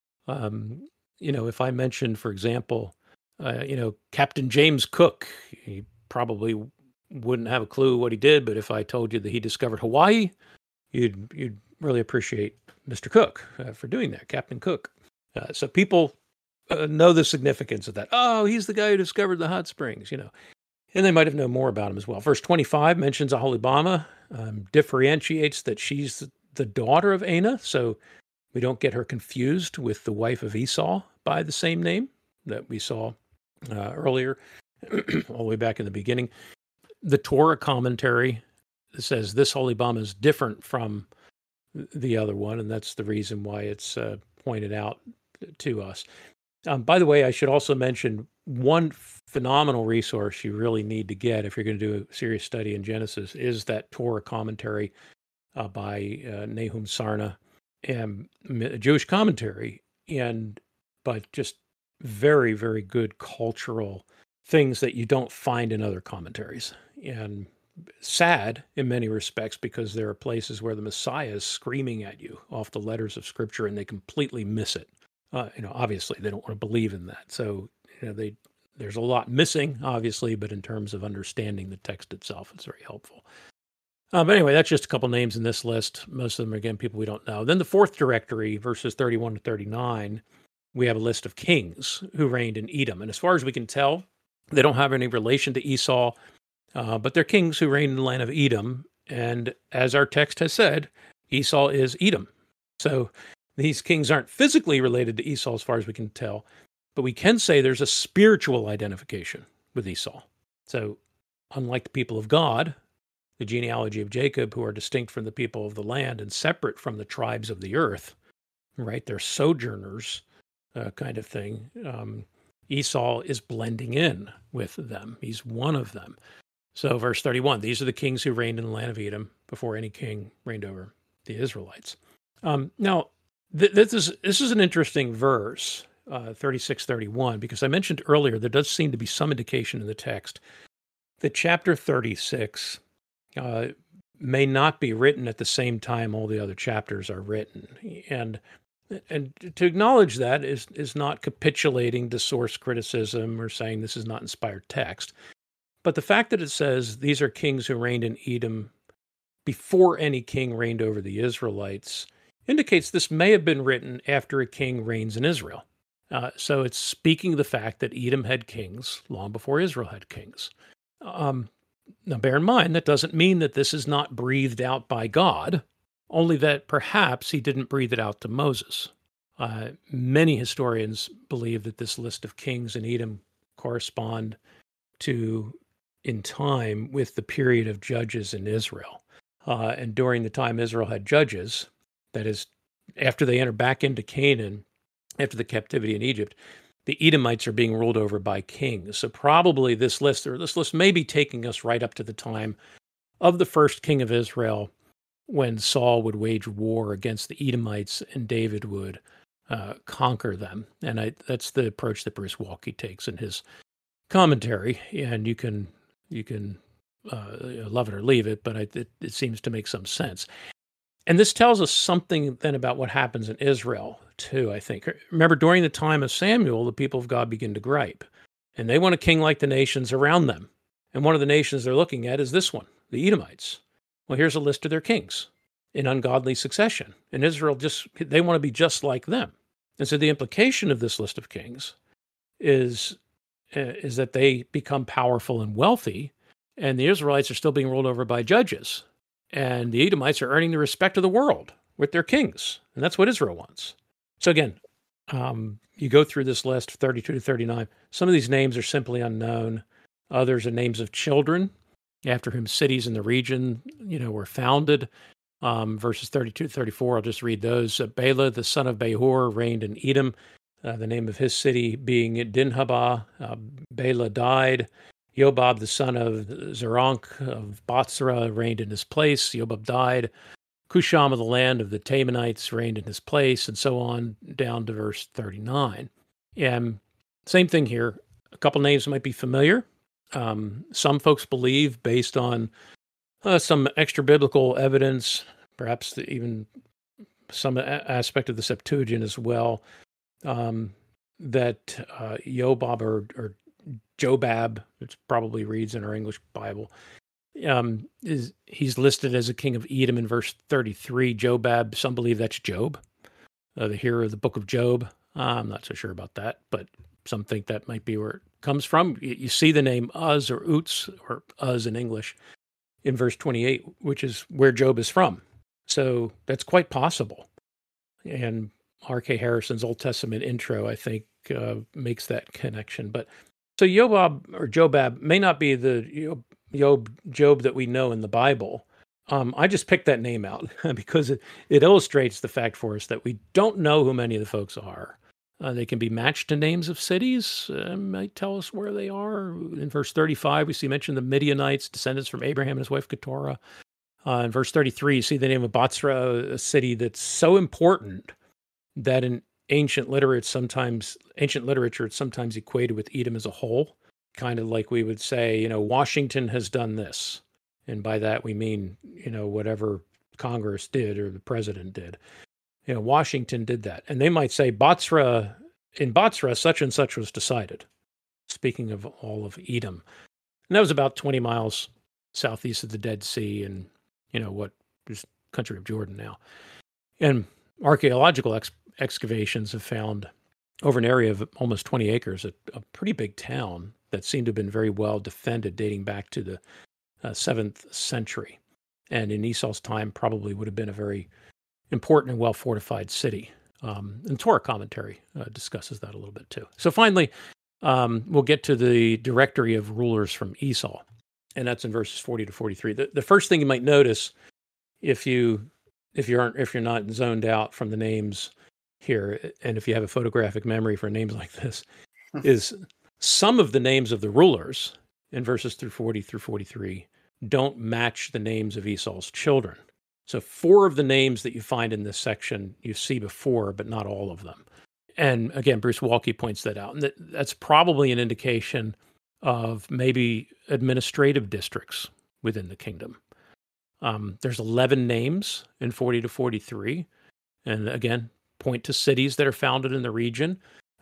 If I mentioned, for example, Captain James Cook, he probably wouldn't have a clue what he did, but if I told you that he discovered Hawaii, you'd really appreciate Mr. Cook for doing that, Captain Cook. So people know the significance of that. Oh, he's the guy who discovered the hot springs, and they might have known more about him as well. Verse 25 mentions Aholibama, differentiates that she's the daughter of Anah, so we don't get her confused with the wife of Esau by the same name that we saw earlier, all the way back in the beginning. The Torah commentary says this Aholibama is different from the other one, and that's the reason why it's pointed out to us. By the way, I should also mention one phenomenal resource you really need to get if you're going to do a serious study in Genesis is that Torah commentary by Nahum Sarna, and a Jewish commentary, but just very, very good cultural things that you don't find in other commentaries. And sad in many respects because there are places where the Messiah is screaming at you off the letters of Scripture and they completely miss it. Obviously they don't want to believe in that. So, there's a lot missing, obviously, but in terms of understanding the text itself, it's very helpful. But anyway, that's just a couple names in this list. Most of them are, again, people we don't know. Then the fourth directory, verses 31 to 39, we have a list of kings who reigned in Edom. And as far as we can tell, they don't have any relation to Esau, but they're kings who reigned in the land of Edom. And as our text has said, Esau is Edom. So these kings aren't physically related to Esau as far as we can tell, but we can say there's a spiritual identification with Esau. So unlike the people of God, the genealogy of Jacob, who are distinct from the people of the land and separate from the tribes of the earth, right? They're sojourners kind of thing. Esau is blending in with them. He's one of them. So verse 31, these are the kings who reigned in the land of Edom before any king reigned over the Israelites. Now, this is an interesting verse, 36-31, because I mentioned earlier there does seem to be some indication in the text that chapter 36 may not be written at the same time all the other chapters are written. And to acknowledge that is not capitulating to source criticism or saying this is not inspired text. But the fact that it says these are kings who reigned in Edom before any king reigned over the Israelites indicates this may have been written after a king reigns in Israel. So it's speaking the fact that Edom had kings long before Israel had kings. Now, bear in mind, that doesn't mean that this is not breathed out by God, only that perhaps he didn't breathe it out to Moses. Many historians believe that this list of kings in Edom correspond to, in time, with the period of judges in Israel. And during the time Israel had judges, that is, after they enter back into Canaan, after the captivity in Egypt, the Edomites are being ruled over by kings. So probably this list may be taking us right up to the time of the first king of Israel, when Saul would wage war against the Edomites and David would conquer them. And that's the approach that Bruce Waltke takes in his commentary. And you can love it or leave it, but it seems to make some sense. And this tells us something then about what happens in Israel, too, I think. Remember, during the time of Samuel, the people of God begin to gripe, and they want a king like the nations around them. And one of the nations they're looking at is this one, the Edomites. Well, here's a list of their kings in ungodly succession. And Israel they want to be just like them. And so the implication of this list of kings is that they become powerful and wealthy, and the Israelites are still being ruled over by judges. And the Edomites are earning the respect of the world with their kings. And that's what Israel wants. So again, you go through this list, 32 to 39. Some of these names are simply unknown. Others are names of children after whom cities in the region, were founded. Verses 32 to 34, I'll just read those. Bela, the son of Behor, reigned in Edom, the name of his city being Dinhabah. Bela died. Yobab, the son of Zeronk of Botzra, reigned in his place. Yobab died. Cusham of the land of the Tamanites reigned in his place, and so on down to verse 39. And same thing here. A couple names might be familiar. Some folks believe, based on some extra biblical evidence, perhaps even some aspect of the Septuagint as well, that Yobab or Jobab, which probably reads in our English Bible, he's listed as a king of Edom in verse 33. Jobab, some believe that's Job, the hero of the book of Job. I'm not so sure about that, but some think that might be where it comes from. You see the name Uz or Uz, or Uz in English, in verse 28, which is where Job is from. So that's quite possible. And R.K. Harrison's Old Testament intro, I think, makes that connection. But so Yobab or Jobab may not be the Job that we know in the Bible. I just picked that name out because it illustrates the fact for us that we don't know who many of the folks are. They can be matched to names of cities, might tell us where they are. In verse 35, we see mentioned the Midianites, descendants from Abraham and his wife Keturah. In verse 33, you see the name of Botzra, a city that's so important that in ancient literature, it's sometimes equated with Edom as a whole, kind of like we would say, Washington has done this. And by that, we mean, whatever Congress did or the president did. Washington did that. And they might say, in Botzra, such and such was decided. Speaking of all of Edom. And that was about 20 miles southeast of the Dead Sea and, what is country of Jordan now. And archaeological excavations have found over an area of almost 20 acres, a pretty big town that seemed to have been very well defended, dating back to the 7th century. And in Esau's time, probably would have been a very important and well-fortified city. And Torah commentary discusses that a little bit too. So finally, we'll get to the directory of rulers from Esau, and that's in verses 40 to 43. The first thing you might notice, if you're not zoned out from the names here, and if you have a photographic memory for names like this, is some of the names of the rulers in verses 40 through 43 don't match the names of Esau's children. So 4 of the names that you find in this section you see before, but not all of them. And again, Bruce Waltke points that out. And that's probably an indication of maybe administrative districts within the kingdom. There's 11 names in 40 to 43. And again, point to cities that are founded in the region.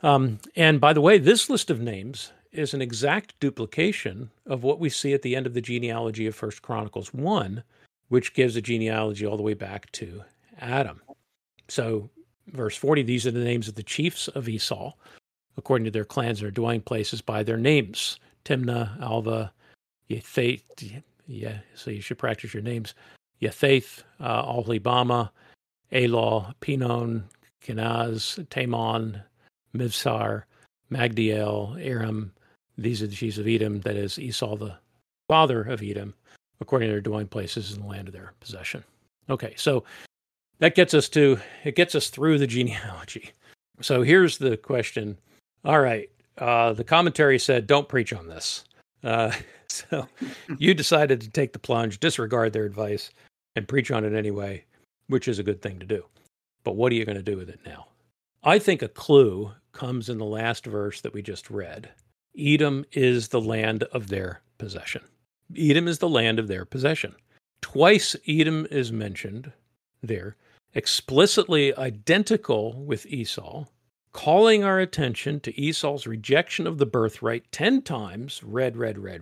And by the way, this list of names is an exact duplication of what we see at the end of the genealogy of 1 Chronicles 1, which gives a genealogy all the way back to Adam. So verse 40, these are the names of the chiefs of Esau, according to their clans and their dwelling places by their names. Timnah, Alva, Yethath, so you should practice your names. Yethath, Aholibama, Elah, Pinon, Kenaz, Tamon, Mivsar, Magdiel, Aram. These are the chiefs of Edom, that is Esau, the father of Edom, according to their dwelling places in the land of their possession. Okay, so that gets us through the genealogy. So here's the question. All right, the commentary said, don't preach on this. So you decided to take the plunge, disregard their advice, and preach on it anyway, which is a good thing to do. But what are you going to do with it now? I think a clue comes in the last verse that we just read. Edom is the land of their possession. Edom is the land of their possession. Twice Edom is mentioned there, explicitly identical with Esau, calling our attention to Esau's rejection of the birthright 10 times, red,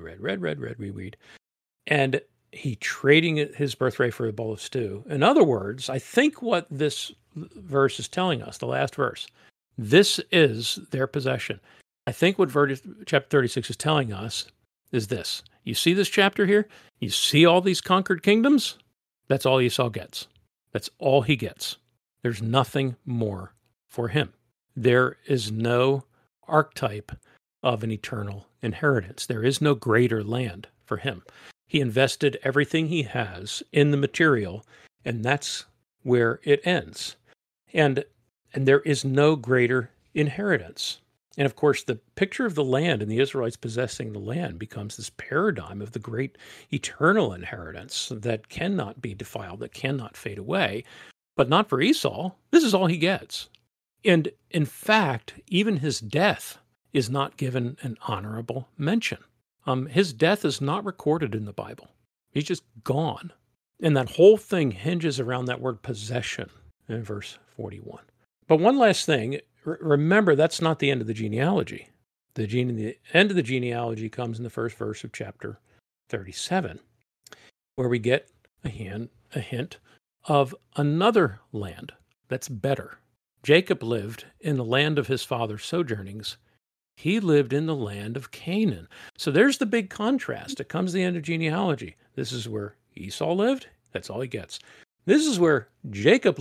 we read, and he trading his birthright for a bowl of stew. In other words, I think what this verse is telling us, the last verse, this is their possession. I think what chapter 36 is telling us is this. You see this chapter here? You see all these conquered kingdoms? That's all Esau gets. That's all he gets. There's nothing more for him. There is no archetype of an eternal inheritance. There is no greater land for him. He invested everything he has in the material, and that's where it ends. And there is no greater inheritance. And of course, the picture of the land and the Israelites possessing the land becomes this paradigm of the great eternal inheritance that cannot be defiled, that cannot fade away. But not for Esau. This is all he gets. And in fact, even his death is not given an honorable mention. His death is not recorded in the Bible. He's just gone. And that whole thing hinges around that word possession in verse 41. But one last thing, remember, that's not the end of the genealogy. The end of the genealogy comes in the first verse of chapter 37, where we get a hint of another land that's better. Jacob lived in the land of his father's sojournings. He lived in the land of Canaan. So there's the big contrast. It comes to the end of genealogy. This is where Esau lived. That's all he gets. This is where Jacob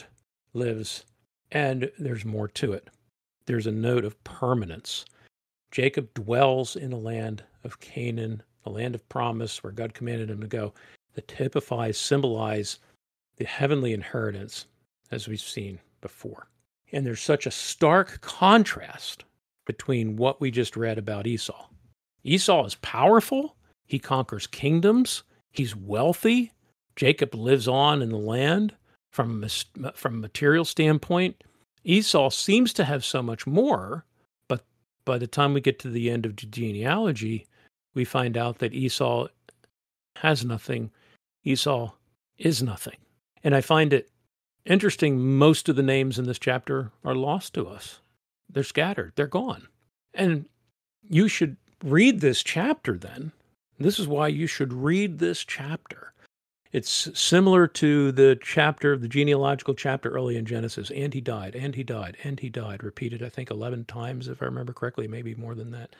lives, and there's more to it. There's a note of permanence. Jacob dwells in the land of Canaan, the land of promise where God commanded him to go, that symbolize the heavenly inheritance, as we've seen before. And there's such a stark contrast between what we just read about Esau. Esau is powerful. He conquers kingdoms. He's wealthy. Jacob lives on in the land from a material standpoint. Esau seems to have so much more, but by the time we get to the end of the genealogy, we find out that Esau has nothing. Esau is nothing. And I find it interesting, most of the names in this chapter are lost to us. They're scattered. They're gone. And you should read this chapter then. This is why you should read this chapter. It's similar to the genealogical chapter early in Genesis. And he died, and he died, and he died. Repeated, I think, 11 times, if I remember correctly, maybe more than that.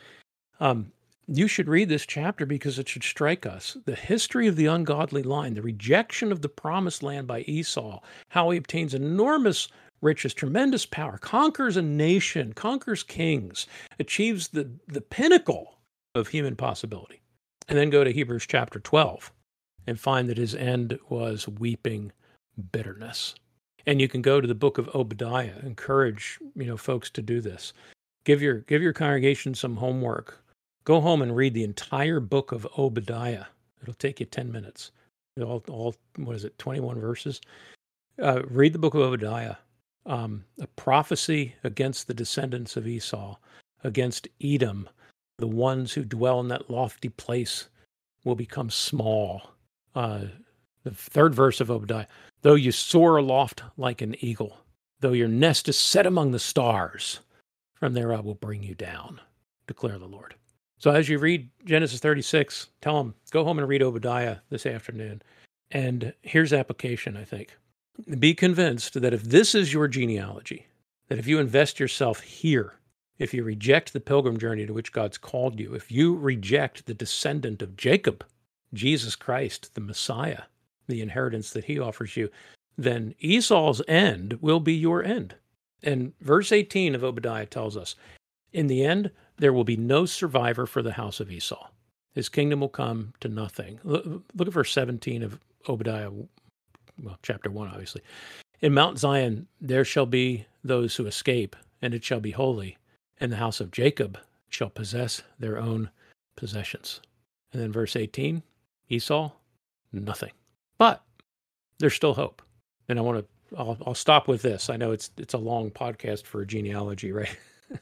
You should read this chapter because it should strike us. The history of the ungodly line, the rejection of the promised land by Esau, how he obtains enormous riches, tremendous power, conquers a nation, conquers kings, achieves the pinnacle of human possibility. And then go to Hebrews chapter 12 and find that his end was weeping bitterness. And you can go to the book of Obadiah. Encourage, folks to do this. Give your congregation some homework. Go home and read the entire book of Obadiah. It'll take you 10 minutes. All 21 verses? Read the book of Obadiah. A prophecy against the descendants of Esau, against Edom. The ones who dwell in that lofty place will become small. The third verse of Obadiah, though you soar aloft like an eagle, though your nest is set among the stars, from there I will bring you down, declare the Lord. So as you read Genesis 36, tell them, go home and read Obadiah this afternoon. And here's application, I think. Be convinced that if this is your genealogy, that if you invest yourself here, if you reject the pilgrim journey to which God's called you, if you reject the descendant of Jacob, Jesus Christ, the Messiah, the inheritance that he offers you, then Esau's end will be your end. And verse 18 of Obadiah tells us, in the end, there will be no survivor for the house of Esau. His kingdom will come to nothing. Look at verse 17 of Obadiah, well, chapter 1, obviously. In Mount Zion, there shall be those who escape, and it shall be holy, and the house of Jacob shall possess their own possessions. And then verse 18, Esau, nothing. But there's still hope. And I'll stop with this. I know it's a long podcast for a genealogy, right?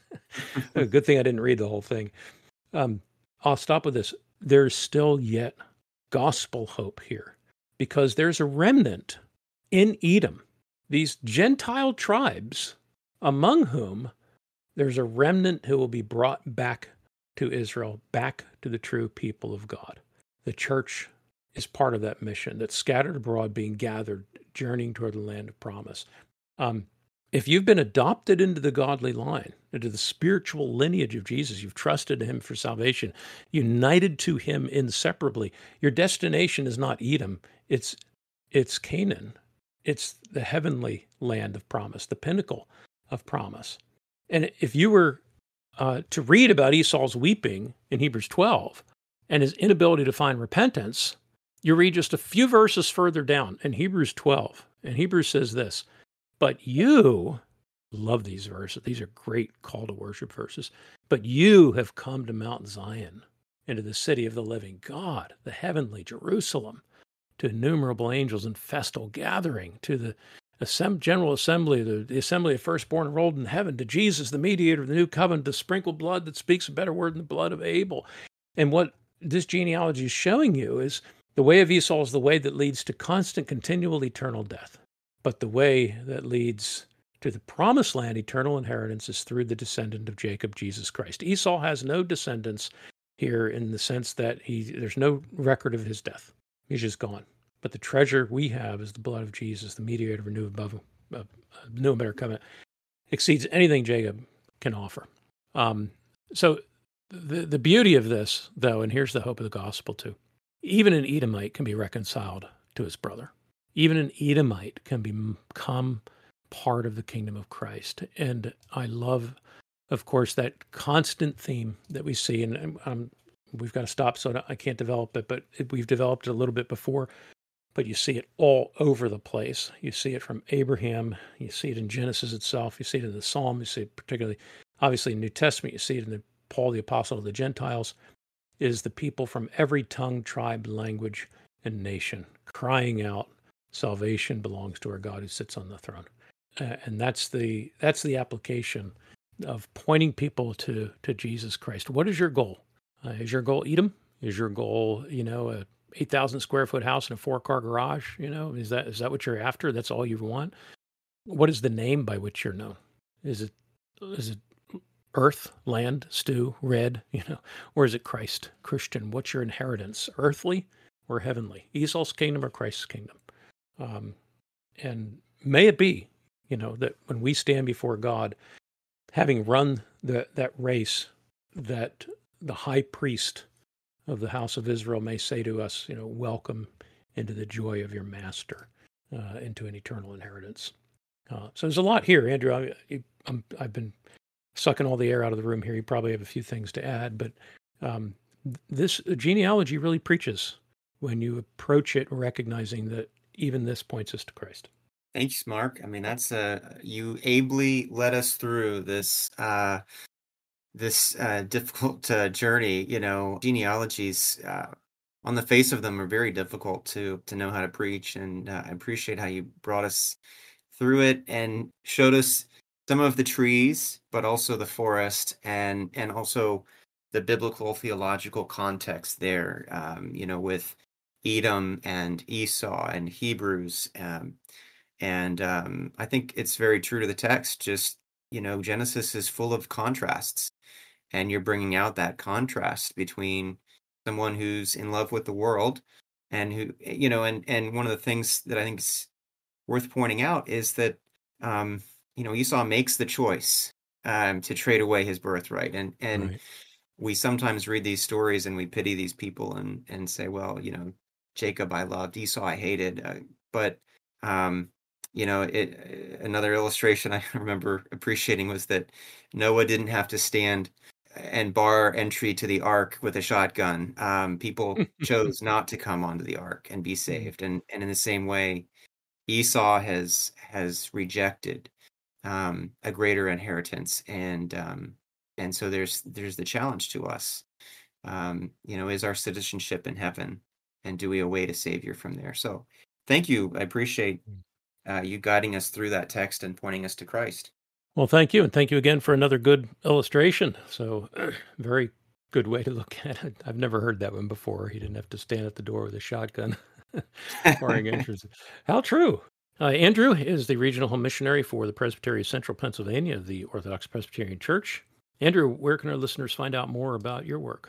Good thing I didn't read the whole thing. I'll stop with this. There's still yet gospel hope here, because there's a remnant in Edom, these Gentile tribes, among whom there's a remnant who will be brought back to Israel, back to the true people of God. The church is part of that mission, that's scattered abroad, being gathered, journeying toward the land of promise. If you've been adopted into the godly line, into the spiritual lineage of Jesus, you've trusted him for salvation, united to him inseparably, your destination is not Edom, it's Canaan. It's the heavenly land of promise, the pinnacle of promise. And if you were to read about Esau's weeping in Hebrews 12 and his inability to find repentance, you read just a few verses further down in Hebrews 12. And Hebrews says this, but you, love these verses, these are great call to worship verses, but you have come to Mount Zion, into the city of the living God, the heavenly Jerusalem, to innumerable angels in festal gathering, to the general assembly, the assembly of firstborn enrolled in heaven, to Jesus, the mediator of the new covenant, the sprinkled blood that speaks a better word than the blood of Abel. And what this genealogy is showing you is the way of Esau is the way that leads to constant, continual, eternal death. But the way that leads to the promised land, eternal inheritance, is through the descendant of Jacob, Jesus Christ. Esau has no descendants here in the sense that there's no record of his death. He's just gone. But the treasure we have is the blood of Jesus, the mediator of a new and better covenant, exceeds anything Jacob can offer. So the beauty of this, though, and here's the hope of the gospel too, even an Edomite can be reconciled to his brother. Even an Edomite can become part of the kingdom of Christ. And I love, of course, that constant theme that we see, and we've got to stop so I can't develop it, but we've developed it a little bit before, but you see it all over the place. You see it from Abraham, you see it in Genesis itself, you see it in the Psalm, you see it particularly, obviously in New Testament, you see it in Paul the Apostle of the Gentiles, is the people from every tongue, tribe, language, and nation crying out, salvation belongs to our God who sits on the throne. And that's the application of pointing people to Jesus Christ. What is your goal? Is your goal Edom? Is your goal, a 8,000 square foot house and a 4-car garage? Is that what you're after? That's all you want? What is the name by which you're known? Is it earth, land, stew, red, or is it Christ, Christian? What's your inheritance? Earthly or heavenly? Esau's kingdom or Christ's kingdom? And may it be, that when we stand before God, having run that race, that the high priest of the house of Israel may say to us, welcome into the joy of your master, into an eternal inheritance. So there's a lot here, Andrew. I've been sucking all the air out of the room here. You probably have a few things to add, but this genealogy really preaches when you approach it recognizing that even this points us to Christ. Thanks, Mark. I mean, that's you ably led us through this difficult journey. Genealogies on the face of them are very difficult to know how to preach, and I appreciate how you brought us through it and showed us some of the trees, but also the forest, and also the biblical theological context there. With Edom and Esau and Hebrews. I think it's very true to the text. Just, Genesis is full of contrasts, and you're bringing out that contrast between someone who's in love with the world and who, and one of the things that I think is worth pointing out is that, Esau makes the choice to trade away his birthright. And Right. we sometimes read these stories and we pity these people and say, well, Jacob I loved, Esau I hated. But another illustration I remember appreciating was that Noah didn't have to stand and bar entry to the ark with a shotgun. People chose not to come onto the ark and be saved. And in the same way, Esau has rejected a greater inheritance, and so there's the challenge to us. Is our citizenship in heaven, and do we await a savior from there? So, thank you. I appreciate you guiding us through that text and pointing us to Christ. Well, thank you. And thank you again for another good illustration. So very good way to look at it. I've never heard that one before. He didn't have to stand at the door with a shotgun barring entrance. How true. Andrew is the regional home missionary for the Presbytery of Central Pennsylvania, the Orthodox Presbyterian Church. Andrew, where can our listeners find out more about your work?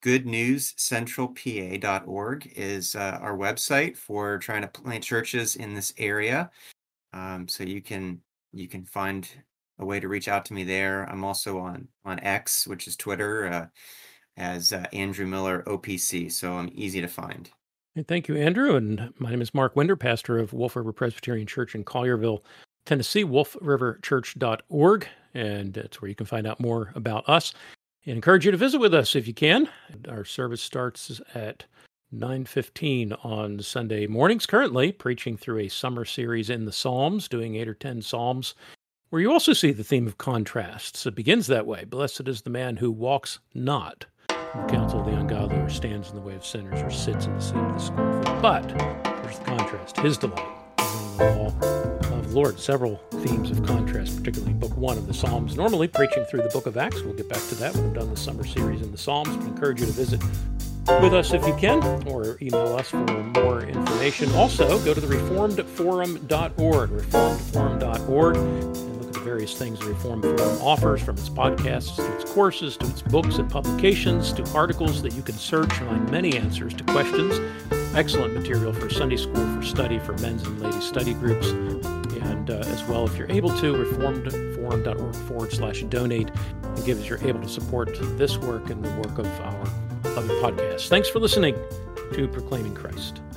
GoodNewsCentralPA.org is our website for trying to plant churches in this area. So you can find a way to reach out to me there. I'm also on X, which is Twitter, as Andrew Miller OPC. So I'm easy to find. Thank you, Andrew. And my name is Mark Winder, pastor of Wolf River Presbyterian Church in Collierville, Tennessee, wolfriverchurch.org. And it's where you can find out more about us. And encourage you to visit with us if you can. Our service starts at 9:15 on Sunday mornings, currently preaching through a summer series in the Psalms, doing 8 or 10 Psalms, where you also see the theme of contrasts. It begins that way. Blessed is the man who walks not in the counsel of the ungodly, or stands in the way of sinners, or sits in the seat of the scornful. But there's the contrast, his delight in the law of the Lord. Several themes of contrast, particularly in Book 1 of the Psalms. Normally preaching through the book of Acts. We'll get back to that when we've done the summer series in the Psalms. But I encourage you to visit with us if you can, or email us for more information. Also, go to the reformedforum.org, reformedforum.org, and look at the various things the Reformed Forum offers, from its podcasts to its courses to its books and publications to articles that you can search and find many answers to questions. Excellent material for Sunday school, for study, for men's and ladies' study groups. And as well, if you're able to, reformedforum.org/donate, and give as you're able to support this work and the work of our other podcasts. Thanks for listening to Proclaiming Christ.